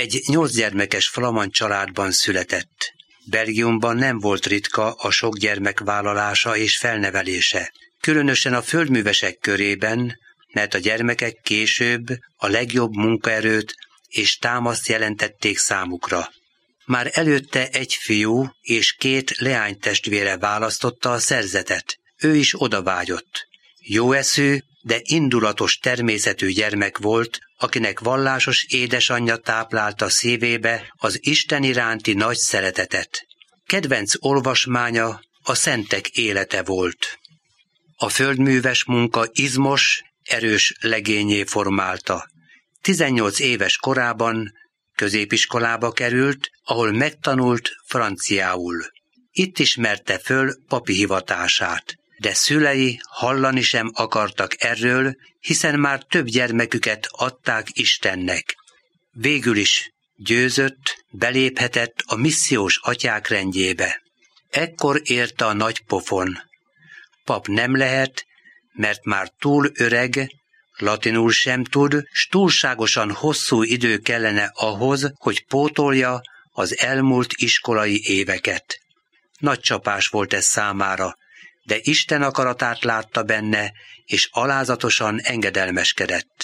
Egy 8 gyermekes flamand családban született. Belgiumban nem volt ritka a sok gyermek vállalása és felnevelése, különösen a földművesek körében, mert a gyermekek később a legjobb munkaerőt és támaszt jelentették számukra. Már előtte egy fiú és 2 leánytestvére választotta a szerzetet. Ő is odavágyott. Jóeszű, de indulatos természetű gyermek volt, akinek vallásos édesanyja táplálta szívébe az Isten iránti nagy szeretetet. Kedvenc olvasmánya a szentek élete volt. A földműves munka izmos, erős legényé formálta. 18 éves korában középiskolába került, ahol megtanult franciául. Itt ismerte föl papi hivatását, de szülei hallani sem akartak erről, hiszen már több gyermeküket adták Istennek. Végül is győzött, beléphetett a missziós atyák rendjébe. Ekkor érte a nagy pofon. Pap nem lehet, mert már túl öreg, latinul sem tud, s túlságosan hosszú idő kellene ahhoz, hogy pótolja az elmúlt iskolai éveket. Nagy csapás volt ez számára, de Isten akaratát látta benne, és alázatosan engedelmeskedett.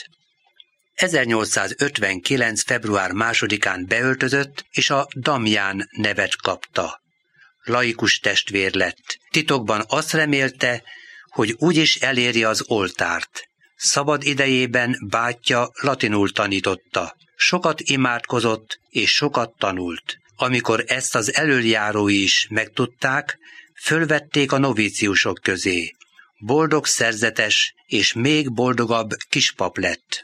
1859. február 2-án beöltözött, és a Damián nevet kapta. Laikus testvér lett. Titokban azt remélte, hogy úgyis eléri az oltárt. Szabad idejében bátyja latinul tanította. Sokat imádkozott és sokat tanult. Amikor ezt az elöljárói is megtudták, fölvették a novíciusok közé. Boldog szerzetes és még boldogabb kispap lett.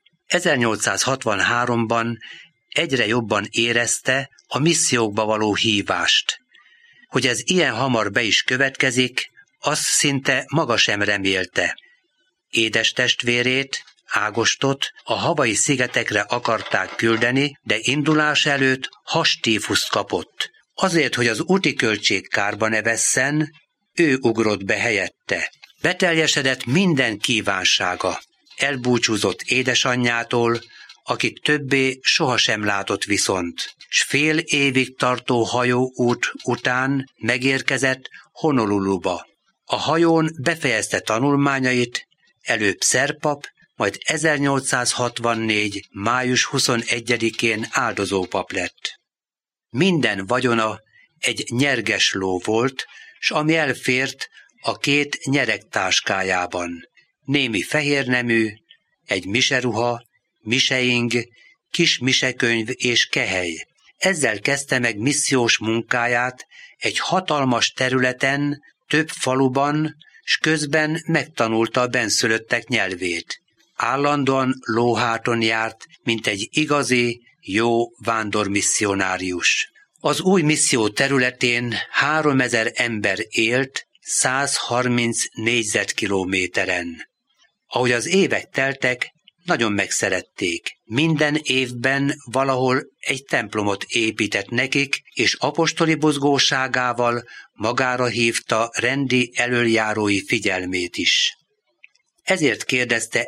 1863-ban egyre jobban érezte a missziókba való hívást. Hogy ez ilyen hamar be is következik, azt szinte maga sem remélte. Édes testvérét, Ágostot a Hawaii szigetekre akarták küldeni, de indulás előtt hastífuszt kapott. Azért, hogy az úti költség kárba ne vesszen, ő ugrott be helyette. Beteljesedett minden kívánsága. Elbúcsúzott édesanyjától, akit többé sohasem látott viszont, s fél évig tartó hajóút után megérkezett Honoluluba. A hajón befejezte tanulmányait, előbb szerpap, majd 1864. május 21-én áldozópap lett. Minden vagyona egy nyerges ló volt, s ami elfért a 2 nyeregtáskájában. Némi fehérnemű, egy miseruha, miseing, kis misekönyv és kehely. Ezzel kezdte meg missziós munkáját egy hatalmas területen, több faluban, s közben megtanulta a bennszülöttek nyelvét. Állandóan lóháton járt, mint egy igazi, jó vándormisszionárius. Az új misszió területén 3000 ember élt 130 négyzetkilométeren. Ahogy az évek teltek, nagyon megszerették. Minden évben valahol egy templomot épített nekik, és apostoli buzgóságával magára hívta rendi elöljárói figyelmét is. Ezért kérdezte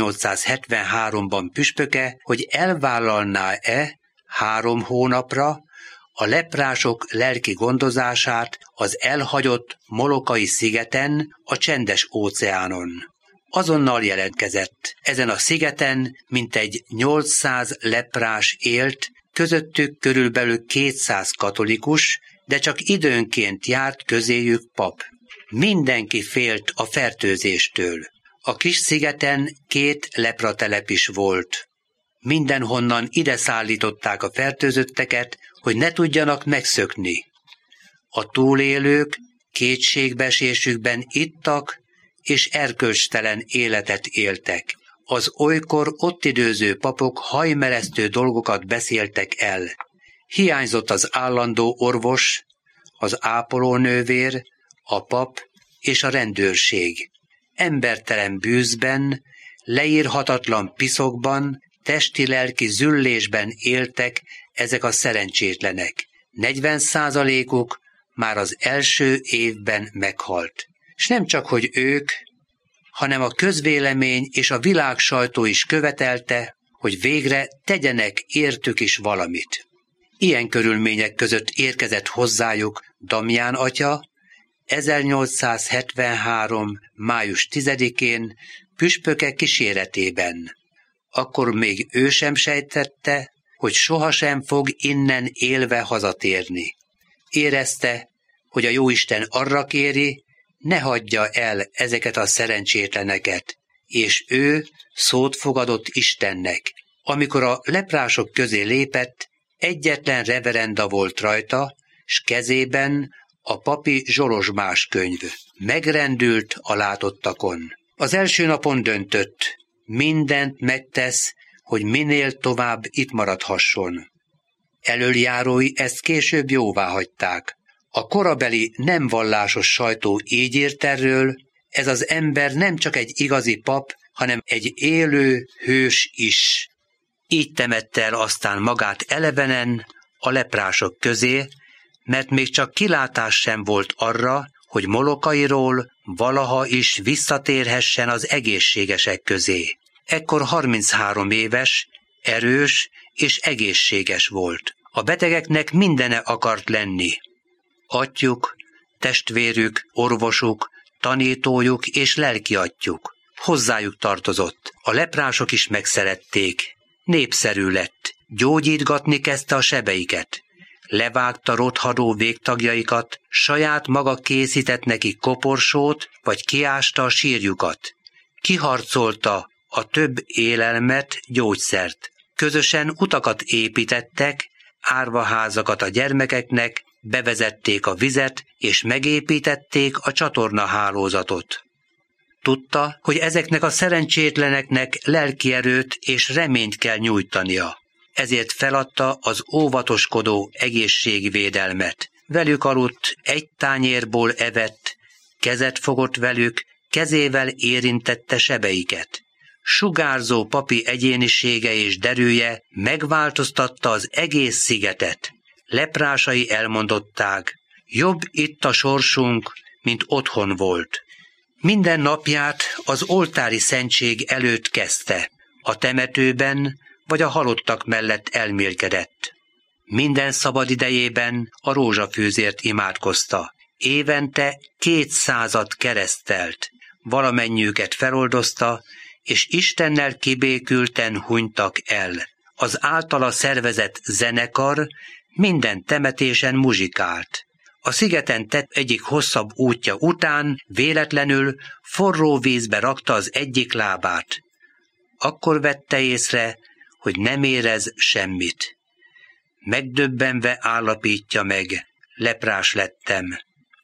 1873-ban püspöke, hogy elvállalná-e 3 hónapra a leprások lelki gondozását az elhagyott Molokai szigeten, a Csendes-óceánon. Azonnal jelentkezett. Ezen a szigeten mintegy 800 leprás élt, közöttük körülbelül 200 katolikus, de csak időnként járt közéjük pap. Mindenki félt a fertőzéstől. A kis szigeten 2 lepratelep is volt. Mindenhonnan ide szállították a fertőzötteket, hogy ne tudjanak megszökni. A túlélők kétségbeesésükben ittak, és erkölcstelen életet éltek. Az olykor ott időző papok hajmeresztő dolgokat beszéltek el. Hiányzott az állandó orvos, az ápolónővér, a pap és a rendőrség. Embertelen bűzben, leírhatatlan piszokban, testi-lelki züllésben éltek ezek a szerencsétlenek. 40%-uk már az első évben meghalt. S nem csak, hogy ők, hanem a közvélemény és a világ sajtó is követelte, hogy végre tegyenek értük is valamit. Ilyen körülmények között érkezett hozzájuk Damján atya 1873. május 10-én püspöke kíséretében. Akkor még ő sem sejtette, hogy sohasem fog innen élve hazatérni. Érezte, hogy a Jóisten arra kéri, ne hagyja el ezeket a szerencsétleneket, és ő szót fogadott Istennek. Amikor a leprások közé lépett, egyetlen reverenda volt rajta, s kezében a papi zsolozsmás könyv. Megrendült a látottakon. Az első napon döntött, mindent megtesz, hogy minél tovább itt maradhasson. Elöljárói ezt később jóváhagyták. A korabeli nem vallásos sajtó így írt erről, ez az ember nem csak egy igazi pap, hanem egy élő hős is. Így temette el aztán magát elevenen a leprások közé, mert még csak kilátás sem volt arra, hogy Molokairól valaha is visszatérhessen az egészségesek közé. Ekkor 33 éves, erős és egészséges volt. A betegeknek mindene akart lenni. Atyjuk, testvérük, orvosuk, tanítójuk és lelkiatyjuk. Hozzájuk tartozott. A leprások is megszerették. Népszerű lett. Gyógyítgatni kezdte a sebeiket. Levágta rothadó végtagjaikat, saját maga készített neki koporsót, vagy kiásta a sírjukat. Kiharcolta a több élelmet, gyógyszert. Közösen utakat építettek, árvaházakat a gyermekeknek, bevezették a vizet, és megépítették a csatornahálózatot. Tudta, hogy ezeknek a szerencsétleneknek lelkierőt és reményt kell nyújtania. Ezért feladta az óvatoskodó egészségvédelmet. Velük aludt, egy tányérból evett, kezet fogott velük, kezével érintette sebeiket. Sugárzó papi egyénisége és derűje megváltoztatta az egész szigetet. Leprásai elmondották, jobb itt a sorsunk, mint otthon volt. Minden napját az oltári szentség előtt kezdte, a temetőben vagy a halottak mellett elmélkedett. Minden szabad idejében a rózsafűzért imádkozta. Évente 200 keresztelt, valamennyiüket feloldozta, és Istennel kibékülten hunytak el. Az általa szervezett zenekar minden temetésen muzsikált. A szigeten tett egyik hosszabb útja után véletlenül forró vízbe rakta az egyik lábát. Akkor vette észre, hogy nem érez semmit. Megdöbbenve állapítja meg, leprás lettem.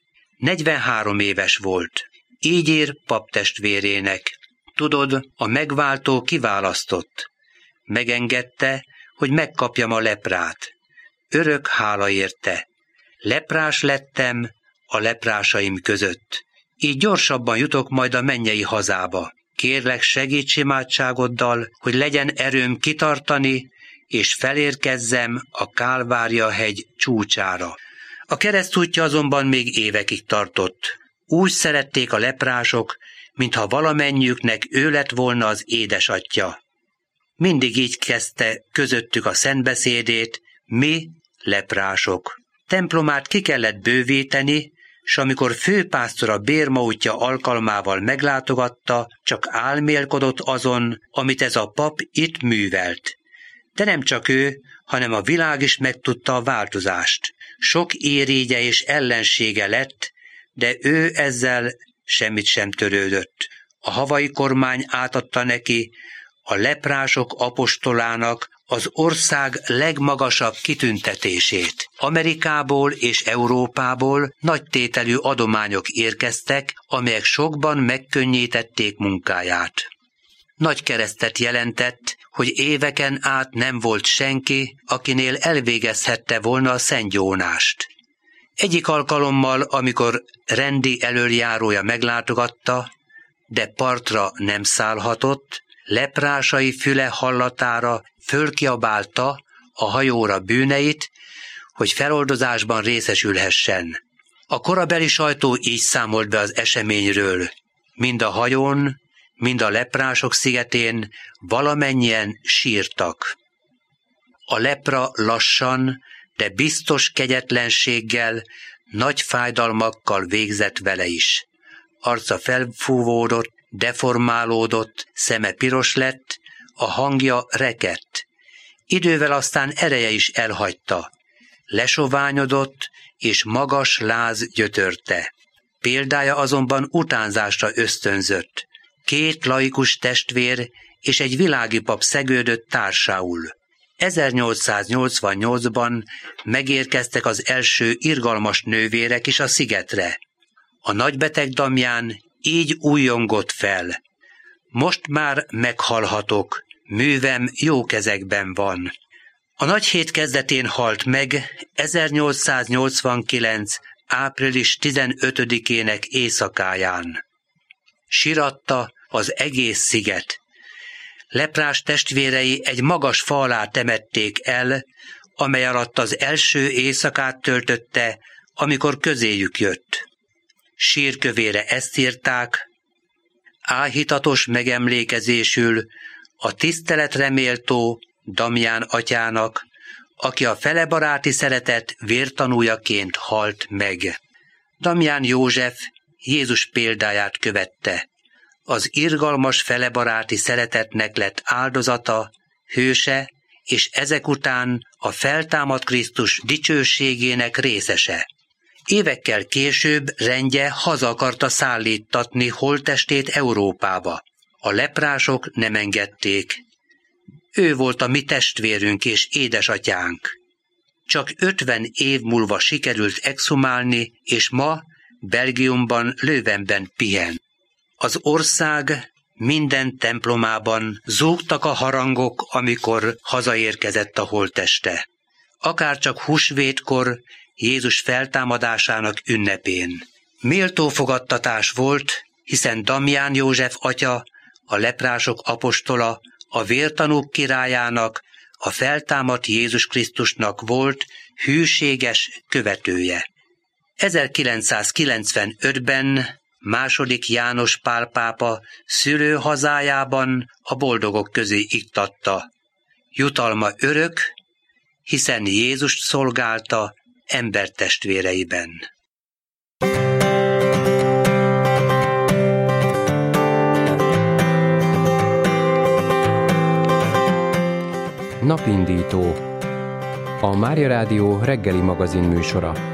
43 éves volt. Így ír paptestvérének. Tudod, a megváltó kiválasztott. Megengedte, hogy megkapjam a leprát. Örök hála érte. Leprás lettem a leprásaim között. Így gyorsabban jutok majd a mennyei hazába. Kérlek, segíts imádságoddal, hogy legyen erőm kitartani, és felérkezzem a Kálvária-hegy csúcsára. A keresztútja azonban még évekig tartott. Úgy szerették a leprások, mintha valamennyiüknek ő lett volna az édesatya. Mindig így kezdte közöttük a szentbeszédét, mi leprások. Templomát ki kellett bővíteni, s amikor főpásztora bérmaútja alkalmával meglátogatta, csak álmélkodott azon, amit ez a pap itt művelt. De nem csak ő, hanem a világ is megtudta a változást. Sok érégye és ellensége lett, de ő ezzel semmit sem törődött. A havai kormány átadta neki a leprások apostolának az ország legmagasabb kitüntetését. Amerikából és Európából nagytételű adományok érkeztek, amelyek sokban megkönnyítették munkáját. Nagy keresztet jelentett, hogy éveken át nem volt senki, akinél elvégezhette volna a szentgyónást. Egyik alkalommal, amikor rendi elöljárója meglátogatta, de partra nem szállhatott, leprásai füle hallatára fölkiabálta a hajóra bűneit, hogy feloldozásban részesülhessen. A korabeli sajtó így számolt be az eseményről. Mind a hajón, mind a leprások szigetén valamennyien sírtak. A lepra lassan, de biztos kegyetlenséggel, nagy fájdalmakkal végzett vele is. Arca felfúvódott, deformálódott, szeme piros lett, a hangja rekedt. Idővel aztán ereje is elhagyta. Lesoványodott, és magas láz gyötörte. Példája azonban utánzásra ösztönzött. 2 laikus testvér és egy világi pap szegődött társául. 1888-ban megérkeztek az első irgalmas nővérek is a szigetre. A nagybeteg Damján így újjongott fel. Most már meghalhatok, művem jó kezekben van. A nagy hét kezdetén halt meg 1889. április 15-ének éjszakáján. Siratta az egész sziget. Leprás testvérei egy magas fa alá temették el, amely alatt az első éjszakát töltötte, amikor közéjük jött. Sírkövére ezt írták: áhítatos megemlékezésül a tiszteletre méltó Damján atyának, aki a felebaráti szeretet vértanújaként halt meg. Damján József Jézus példáját követte. Az irgalmas felebaráti szeretetnek lett áldozata, hőse, és ezek után a feltámadt Krisztus dicsőségének részese. Évekkel később rendje haza akarta szállítatni holttestét Európába. A leprások nem engedték. Ő volt a mi testvérünk és édesatyánk. Csak 50 év múlva sikerült exhumálni, és ma Belgiumban, Leuvenben pihen. Az ország minden templomában zúgtak a harangok, amikor hazaérkezett a holtteste. Akárcsak húsvétkor, Jézus feltámadásának ünnepén. Méltó fogadtatás volt, hiszen Damján József atya, a leprások apostola, a vértanúk királyának, a feltámadt Jézus Krisztusnak volt hűséges követője. 1995-ben II. János Pál pápa szülőhazájában a boldogok közé iktatta. Jutalma örök, hiszen Jézust szolgálta embertestvéreiben. Napindító. A Mária Rádió reggeli magazin műsora.